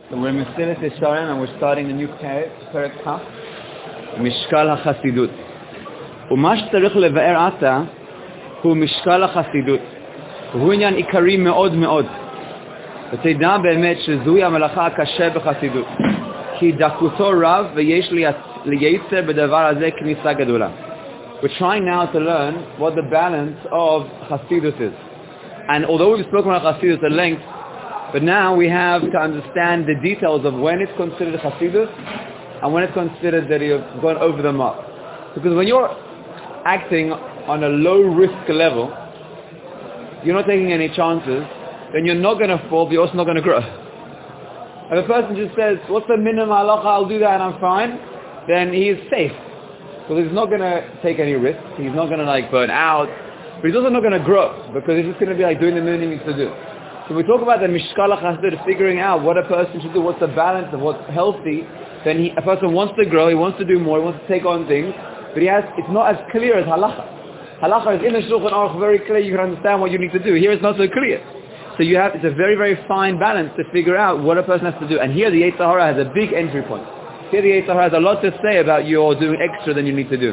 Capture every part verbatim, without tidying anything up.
So we're in Mesilas Yesharim and we're starting a new Perek, Perek Kaf, Mishkal HaChasidut. ומה שצריך לבאר עתה הוא משקל החסידות. והוא עניין עיקרי מאוד מאוד. ותדע באמת שזוהי המלאכה הקשה בחסידות. כי דקותו רב ויש לייצר בדבר הזה כניסה גדולה. We're trying now to learn what the balance of Hasidut is. And although we've spoken about Hasidut at length, but now we have to understand the details of when it's considered Hasidut and when it's considered that you've gone over the mark. Because when you're acting on a low-risk level, you're not taking any chances, then you're not going to fall, but you're also not going to grow. If a person just says, what's the minimum halacha, I'll do that and I'm fine, then he is safe. Because he's not going to take any risks, he's not going to like burn out, but he's also not going to grow, because he's just going to be like doing the minimum he needs to do. So we talk about the mishkal HaChasidut, figuring out what a person should do, what's the balance of what's healthy, then he, a person wants to grow, he wants to do more, he wants to take on things, but he has, it's not as clear as halacha. Halacha is in the Shulchan Aruch very clear, you can understand what you need to do. Here it's not so clear. So you have, it's a very, very fine balance to figure out what a person has to do. And here the Yetzer Hara has a big entry point. Here the Yetzer Hara has a lot to say about you're doing extra than you need to do.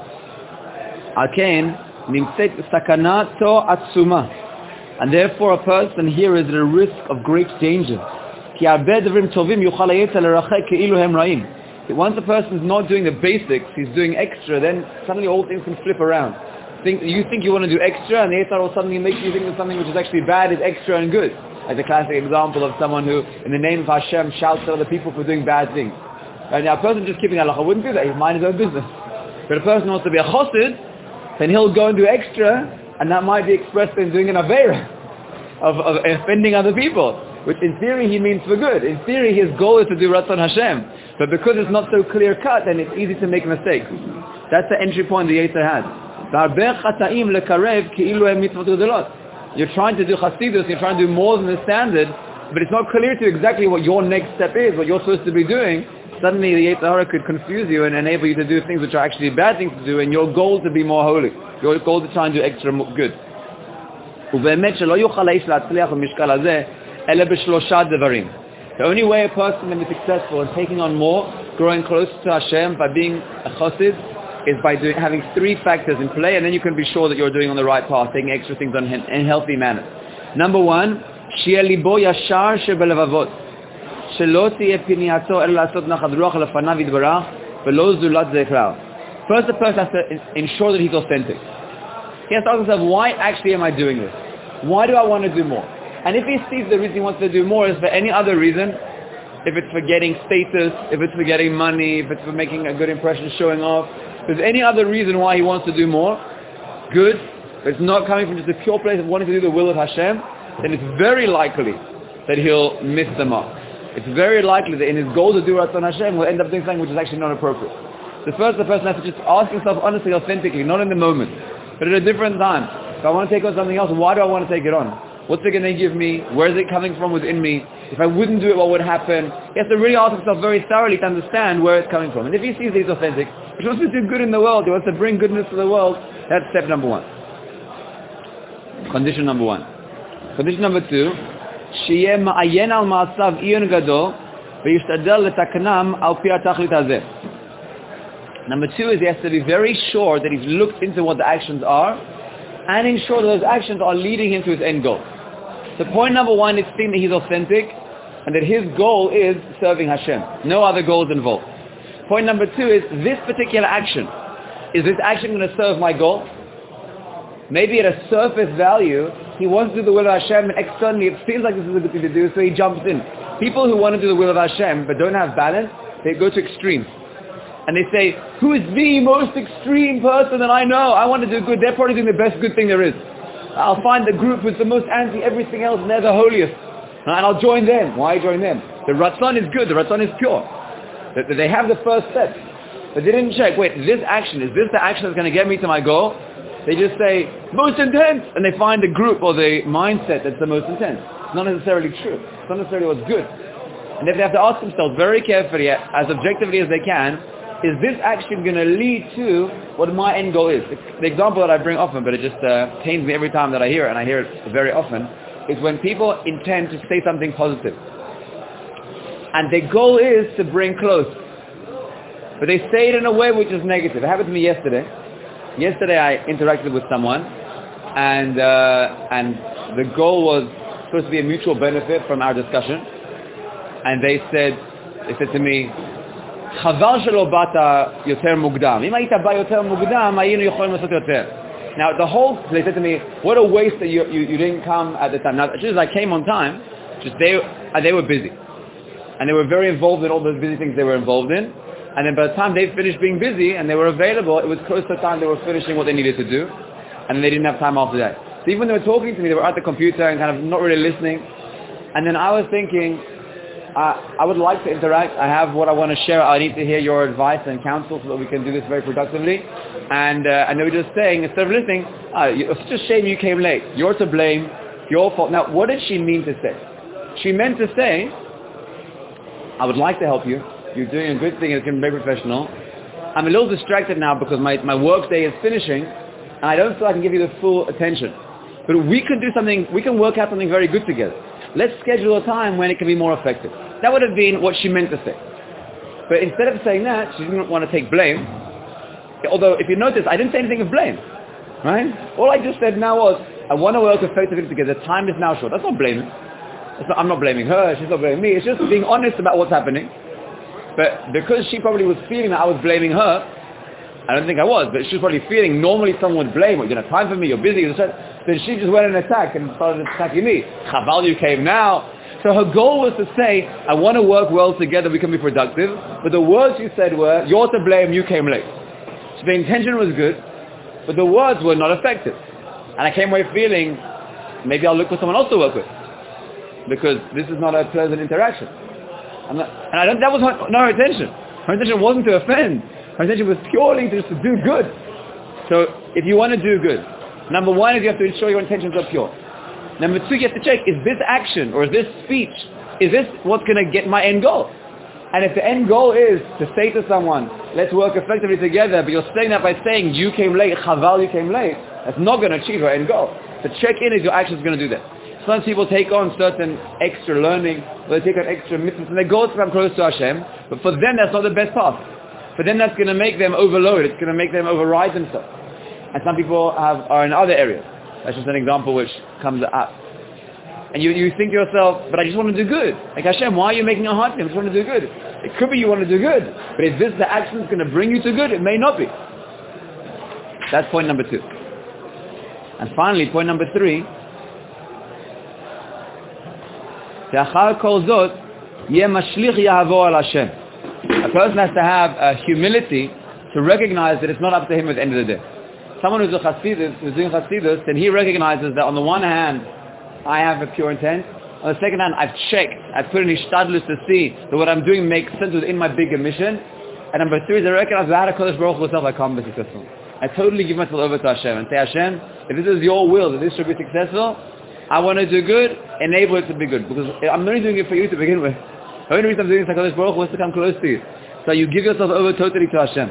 Alken, nimtzet sakanato atzuma. And therefore a person here is at a risk of great danger. Ki harbe devrim tovim yuchal hayetzer lerachek keilu hem ra'im. Once a person is not doing the basics, he's doing extra, then suddenly all things can flip around. Think, you think you want to do extra, and the Yetzer Hara will suddenly make you think that something which is actually bad is extra and good. Like the classic example of someone who, in the name of Hashem, shouts at other people for doing bad things. And now a person just keeping halacha wouldn't do that, he'd mind his own business. But a person wants to be a chosid, then he'll go and do extra, and that might be expressed in doing an aveira, of, of offending other people, which in theory he means for good. In theory his goal is to do Ratzon Hashem. But because it's not so clear cut, then it's easy to make mistakes. That's the entry point the Yetzer has. You're trying to do Hasidus, you're trying to do more than the standard, but it's not clear to you exactly what your next step is, what you're supposed to be doing. Suddenly the Yetzer Hara could confuse you and enable you to do things which are actually bad things to do, and your goal to be more holy. Your goal to try and do extra good. The only way a person can be successful in taking on more, growing closer to Hashem by being a chosid, is by doing, having three factors in play, and then you can be sure that you're doing on the right path, taking extra things on in a healthy manner. Number one, שיהיה ליבו ישר שבלבבות, שלא תהיה פנייתו אלא לעשות נחת רוח לפניו יתברך, ולא זולת זכר. First, the person has to ensure that he's authentic. He has to ask himself, why actually am I doing this? Why do I want to do more? And if he sees the reason he wants to do more is for any other reason, if it's for getting status, if it's for getting money, if it's for making a good impression, showing off, if there's any other reason why he wants to do more, good, but it's not coming from just a pure place of wanting to do the will of Hashem, then it's very likely that he'll miss the mark. It's very likely that in his goal to do Ratzon Hashem, will end up doing something which is actually not appropriate. So first the person has to just ask himself honestly, authentically, not in the moment, but at a different time. If I want to take on something else, why do I want to take it on? What's it going to give me? Where is it coming from within me? If I wouldn't do it, what would happen? He has to really ask himself very thoroughly to understand where it's coming from. And if he sees that he's authentic, he wants to do good in the world, he wants to bring goodness to the world, that's step number one. Condition number one. Condition number two, שיהיה מעיין על מעשיו עיון גדול, וישתדל לתקנם על פי התכלית הזה. Number two is he has to be very sure that he's looked into what the actions are, and ensure that those actions are leading him to his end goal. So point number one is seeing that he's authentic and that his goal is serving Hashem. No other goals involved. Point number two is this particular action. Is this action going to serve my goal? Maybe at a surface value, he wants to do the will of Hashem, and externally it feels like this is a good thing to do, so he jumps in. People who want to do the will of Hashem but don't have balance, they go to extremes. And they say, who is the most extreme person that I know? I want to do good. They're probably doing the best good thing there is. I'll find the group who's the most anti everything else and they're the holiest. And I'll join them. Why join them? The Ratzon is good. The Ratzon is pure. They have the first step. But they didn't check, wait, this action, is this the action that's going to get me to my goal? They just say, most intense. And they find the group or the mindset that's the most intense. It's not necessarily true. It's not necessarily what's good. And if they have to ask themselves very carefully, as objectively as they can, is this action going to lead to what my end goal is? The example that I bring often, but it just uh, pains me every time that I hear it, and I hear it very often, is when people intend to say something positive. and their goal is to bring close. But they say it in a way which is negative. It happened to me yesterday. Yesterday I interacted with someone, and uh, and the goal was supposed to be a mutual benefit from our discussion. And they said, they said to me, "Chaval shelo bata yoter mukdam. Im hayita ba yoter mukdam, hayinu yocholim lasot yoter." Now the whole, they said to me, "What a waste that you you, you didn't come at the time." Now as soon as I came on time, just they uh, they were busy, and they were very involved in all the busy things they were involved in. And then by the time they finished being busy and they were available, it was close to the time they were finishing what they needed to do, and they didn't have time after that. So even when they were talking to me, they were at the computer and kind of not really listening. And then I was thinking, uh, I would like to interact. I have what I want to share. I need to hear your advice and counsel so that we can do this very productively. And uh, and they were just saying, instead of listening, oh, it's such a shame you came late. You're to blame. Your fault. Now, what did she mean to say? She meant to say, I would like to help you. You're doing a good thing. It's going to be very professional. I'm a little distracted now because my, my work day is finishing, and I don't feel I can give you the full attention. But we can do something, we can work out something very good together. Let's schedule a time when it can be more effective. That would have been what she meant to say. But instead of saying that, she didn't want to take blame. Although, if you notice, I didn't say anything of blame. Right? All I just said now was, I want to work effectively together. Time is now short. That's not blaming. That's not, I'm not blaming her. She's not blaming me. It's just being honest about what's happening. But because she probably was feeling that I was blaming her, I don't think I was, but she was probably feeling normally someone would blame her. You don't have time for me, you're busy. Then she just went and attacked and started attacking me. Chaval, you came now. So her goal was to say, I want to work well together, we can be productive. But the words she said were, you're to blame, you came late. So the intention was good, but the words were not effective. And I came away feeling, maybe I'll look for someone else to work with. Because this is not a pleasant interaction. I'm not, and I don't, that was her, not her intention. Her intention wasn't to offend. Her intention was purely just to do good. So if you want to do good, number one is you have to ensure your intentions are pure. Number two, you have to check, is this action or is this speech, is this what's going to get my end goal? And if the end goal is to say to someone, let's work effectively together, but you're saying that by saying, you came late, chaval, you came late, that's not going to achieve your end goal. So check in if your action is going to do that. Some people take on certain extra learning, or they take on extra mitzvahs, and their goal is to come close to Hashem, but for them that's not the best path. For them that's going to make them overload, it's going to make them override themselves. And some people have, are in other areas. That's just an example which comes up. And you, you think to yourself, but I just want to do good. Like Hashem, why are you making a hard thing? I just want to do good. It could be you want to do good, but is this the action that's going to bring you to good? It may not be. That's point number two. And finally, point number three, a person has to have a humility to recognize that it's not up to him at the end of the day. Someone who's a chassidus, who's doing chassidus, then he recognizes that on the one hand, I have a pure intent. On the second hand, I've checked, I've put in ishtadlus to see that what I'm doing makes sense within my bigger mission. And number three is I recognize that HaKadosh Baruch Hu myself, I can't be successful. I totally give myself over to Hashem and say, Hashem, if this is your will, that this should be successful, I want to do good, enable it to be good. Because I'm not only doing it for you to begin with. The only reason I'm doing this HaKadosh Baruch Hu is to come close to you. So you give yourself over totally to Hashem.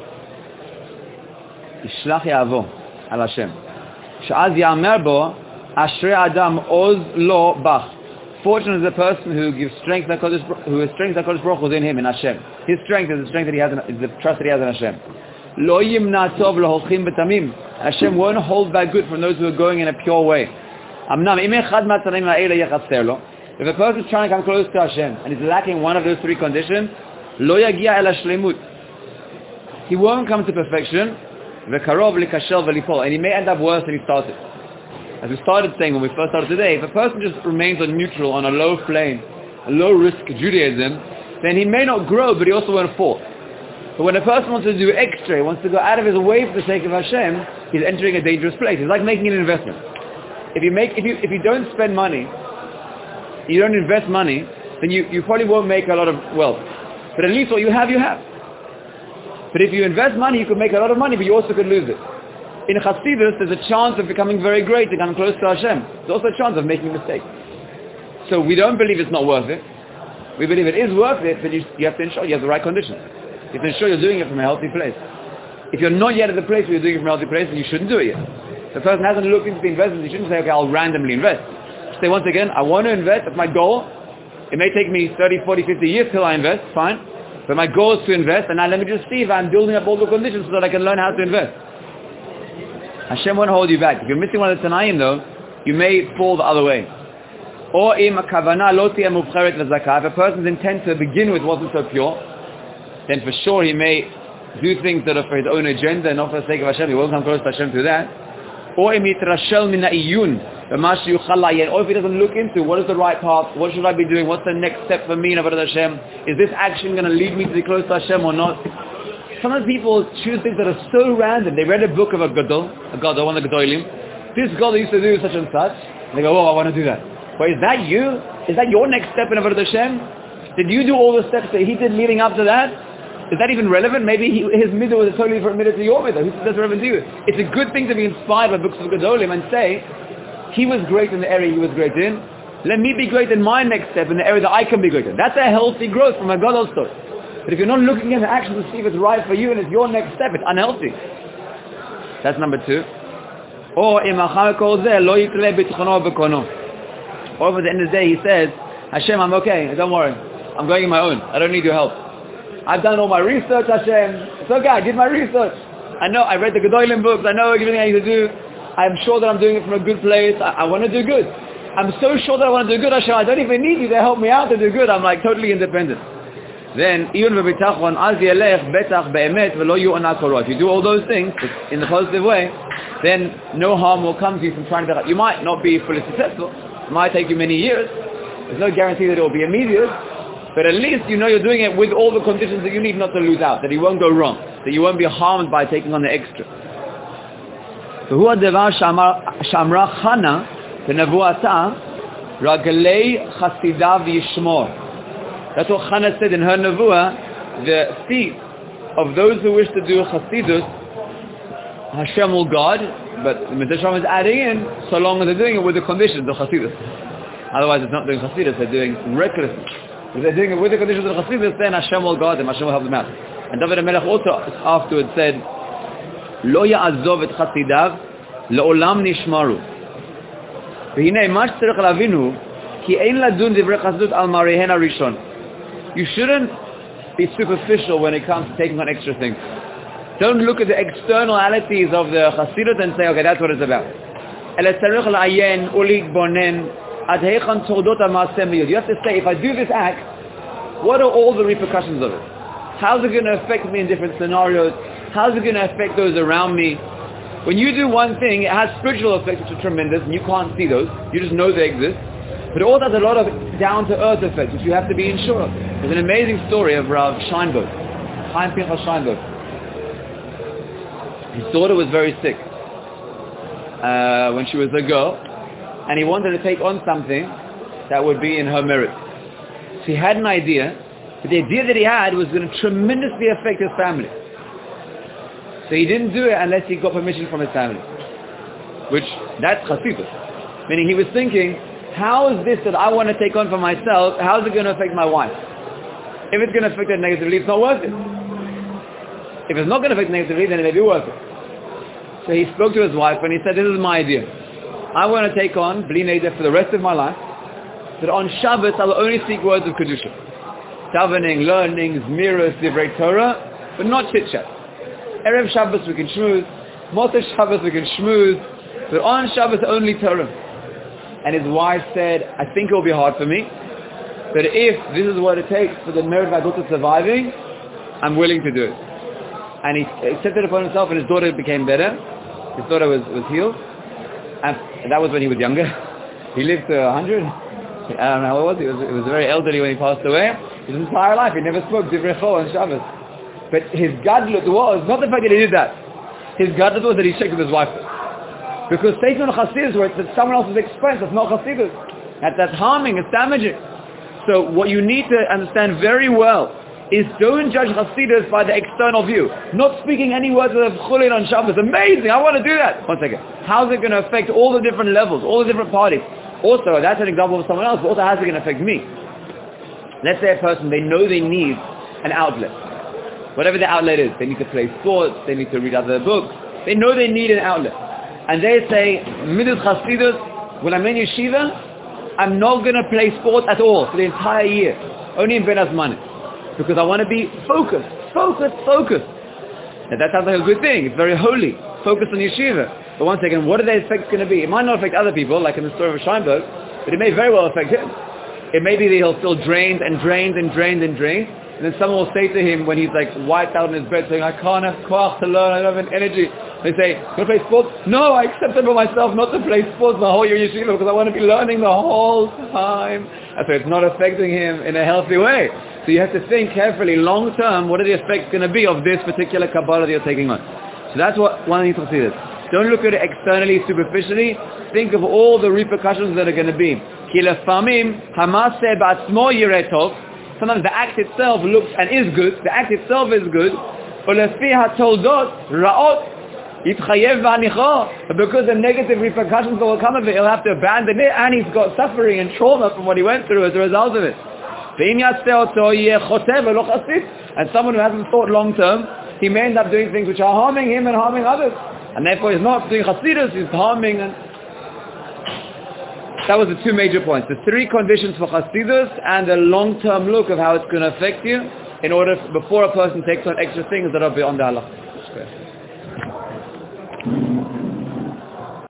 Yishlach ya'avo al Hashem. Sh'az ya'amer bo, ashrei adam oz lo bach. Fortunate is the person who gives strength to HaKadosh, who has strength to HaKadosh Baruch Hu within him, in Hashem. His strength is the strength that he has, in, is the trust that he has in Hashem. Lo yimna tov l'holchim b'tamim. Hashem won't hold back good from those who are going in a pure way. If a person is trying to come close to Hashem and is lacking one of those three conditions, lo yagia el hashlemut. He won't come to perfection, v'karov likashel v'lipol, and he may end up worse than he started. As we started saying when we first started today, if a person just remains on neutral, on a low plane, a low risk Judaism, then he may not grow, but he also won't fall. But when a person wants to do extra, he wants to go out of his way for the sake of Hashem, he's entering a dangerous place. It's like making an investment. If you make, if you if you don't spend money, you don't invest money, then you, you probably won't make a lot of wealth. But at least what you have, you have. But if you invest money, you could make a lot of money, but you also could lose it. In Chassidus, there's a chance of becoming very great, to come close to Hashem. There's also a chance of making mistakes. So we don't believe it's not worth it. We believe it is worth it, but you, you have to ensure you have the right conditions. You have to ensure you're doing it from a healthy place. If you're not yet at the place where you're doing it from a healthy place, then you shouldn't do it yet. If the person hasn't looked into the investments, you shouldn't say, okay, I'll randomly invest. Say once again, I want to invest, that's my goal, It may take me thirty, forty, fifty years till I invest, fine. But my goal is to invest, and now let me just see if I'm building up all the conditions so that I can learn how to invest. Hashem won't hold you back. If you're missing one of the Tanaim though, you may fall the other way. Or if a person's intent to begin with wasn't so pure, then for sure he may do things that are for his own agenda and not for the sake of Hashem. He won't come close to Hashem through that. Or if he doesn't look into what is the right path, what should I be doing, what's the next step for me in Avodat Hashem, is this action going to lead me to be close to Hashem or not? Sometimes people choose things that are so random. They read a book of a Gadol, a Gadol, one of the Gadolim. This Gadol used to do such and such. And they go, oh, I want to do that. But is that you? Is that your next step in Avodat Hashem? Did you do all the steps that he did leading up to that? Is that even relevant? Maybe he, his middle was a totally different middle to your middle. Who says that's relevant to you? It's a good thing to be inspired by books of Gadolim and say, he was great in the area he was great in. Let me be great in my next step in the area that I can be great in. That's a healthy growth from a Gadol story. But if you're not looking at the action to see if it's right for you and it's your next step, it's unhealthy. That's number two. Or, or at the end of the day he says, Hashem, I'm okay, don't worry. I'm going on my own. I don't need your help. I've done all my research, Hashem. It's okay, I did my research. I know, I read the Gedolim books, I know everything I need to do. I'm sure that I'm doing it from a good place. I, I want to do good. I'm so sure that I want to do good, Hashem. I don't even need you to help me out to do good. I'm like totally independent. Then, even if you do all those things in the positive way, then no harm will come to you from trying to be. You might not be fully successful. It might take you many years. There's no guarantee that it will be immediate. But at least you know you're doing it with all the conditions that you need not to lose out, that you won't go wrong, that you won't be harmed by taking on the extra. והוא הדבר שאמרה חנה בנבואתה, רגלי חסידיו ישמור. That's what Hannah said in her nevuah, the feet of those who wish to do chasidus, Hashem will guard, but the Midrash is adding in, so long as they're doing it with the conditions of chasidus. Otherwise it's not doing chasidus, they're doing recklessness. If they're doing it with the conditions of chasidus, then Hashem will guard them, Hashem will help them out. And David HaMelech also afterwards said, לא יעזוב את חסידיו, לעולם נשמרו. והנה, מה שצריך להבין הוא, כי אין לדון דברי חסידות על מראיהן הראשון. You shouldn't be superficial when it comes to taking on extra things. Don't look at the externalities of the Chassidut and say, okay, that's what it's about. אלא צריך לעיין ולהתבונן עד היכן תולדות המעשה מיד. You have to say, if I do this act, what are all the repercussions of it? How's it going to affect me in different scenarios? How's it going to affect those around me? When you do one thing, it has spiritual effects which are tremendous, and you can't see those. You just know they exist. But it also has a lot of down-to-earth effects, which you have to be sure of. There's an amazing story of Rav Scheinberg, Chaim Pinchas Scheinberg. His daughter was very sick uh, when she was a girl, and he wanted to take on something that would be in her merit. So he had an idea, but the idea that he had was going to tremendously affect his family. So he didn't do it unless he got permission from his family. Which, that's chassidus. Meaning he was thinking, how is this that I want to take on for myself, how is it going to affect my wife? If it's going to affect her negatively, it's not worth it. If it's not going to affect negatively, then it may be worth it. So he spoke to his wife and he said, this is my idea. I want to take on Bli Neder for the rest of my life, that on Shabbos I will only speak words of Kedusha. Davening, learning, Zmiras, Divrei Torah, but not chit-chat. Erev Shabbos we can shmooze, Motzei Shabbos we can shmooze, but on Shabbos only Torah. And his wife said, I think it will be hard for me, but if this is what it takes for the merit of my daughter surviving, I'm willing to do it. And he accepted it upon himself, and his daughter became better. His daughter was, was healed. And that was when he was younger. He lived to one hundred. I don't know how old he was. He was very elderly when he passed away. His entire life, he never spoke Divrei Chol on Shabbos. But his gadlut was, not the fact that he did that. His gadlut was that he checked with his wife. Because taking on Chassidus where it's at someone else's expense, that's not Chassidus. That, that's harming, it's damaging. So what you need to understand very well is don't judge Chassidus by the external view. Not speaking any words of Chulin on Shabbos. Amazing, I want to do that. One second. How's it going to affect all the different levels, all the different parties? Also, that's an example of someone else, but also how's it going to affect me? Let's say a person, they know they need an outlet. Whatever the outlet is. They need to play sports, they need to read other books. They know they need an outlet. And they say, Midas Chassidus, when I'm in yeshiva, I'm not going to play sports at all for the entire year. Only in Ben Azmanim. Because I want to be focused, focused, focused. And that sounds like a good thing. It's very holy. Focus on yeshiva. But once again, what are the effects going to be? It might not affect other people, like in the story of Scheinberg, but it may very well affect him. It may be that he'll feel drained and drained and drained and drained. And then someone will say to him when he's like wiped out in his bed saying, I can't have koach to learn, I don't have energy. They say, you want to play sports? No, I accepted for myself not to play sports the whole year yeshiva because I want to be learning the whole time. And so it's not affecting him in a healthy way. So you have to think carefully, long term, what are the effects going to be of this particular Kabbalah that you're taking on. So that's what one needs to see this. Don't look at it externally, superficially. Think of all the repercussions that are going to be. Ki lefamim hamase ba'atzmo yireh tov. Sometimes the act itself looks and is good. The act itself is good. Ulefi hatoldot ra'ot yitchayev v'anicho. But because the negative repercussions that will come of it, he'll have to abandon it, and he's got suffering and trauma from what he went through as a result of it. And someone who hasn't thought long term, he may end up doing things which are harming him and harming others. And therefore he's not doing Hasidus, he's harming. And that was the two major points. The three conditions for Hasidus and the long-term look of how it's going to affect you in order, before a person takes on extra things that are beyond the halakha.